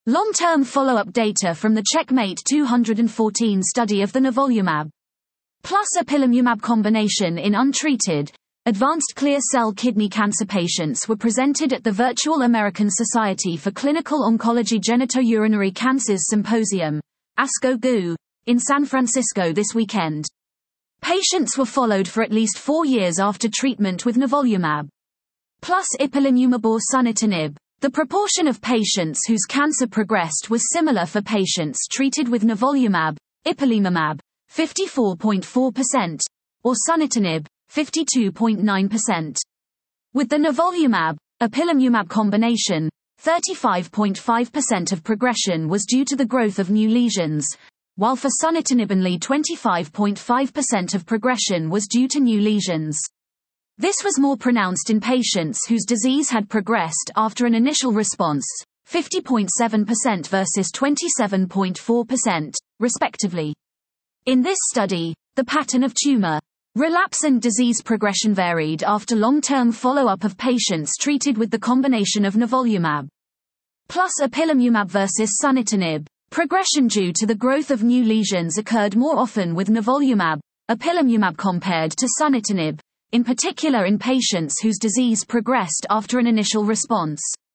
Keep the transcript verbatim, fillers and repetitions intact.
Long-term follow-up data from the CheckMate two hundred fourteen study of the nivolumab plus ipilimumab combination in untreated, advanced clear cell kidney cancer patients were presented at the Virtual American Society for Clinical Oncology Genitourinary Cancers Symposium, ASCO G U, in San Francisco this weekend. Patients were followed for at least four years after treatment with nivolumab plus ipilimumab or sunitinib. The proportion of patients whose cancer progressed was similar for patients treated with nivolumab, ipilimumab, fifty-four point four percent, or sunitinib, fifty-two point nine percent. With the nivolumab, ipilimumab combination, thirty-five point five percent of progression was due to the growth of new lesions, while for sunitinib only twenty-five point five percent of progression was due to new lesions. This was more pronounced in patients whose disease had progressed after an initial response, fifty point seven percent versus twenty-seven point four percent, respectively. In this study, the pattern of tumor relapse and disease progression varied after long-term follow-up of patients treated with the combination of nivolumab plus ipilimumab versus sunitinib. Progression due to the growth of new lesions occurred more often with nivolumab, ipilimumab compared to sunitinib, in particular in patients whose disease progressed after an initial response.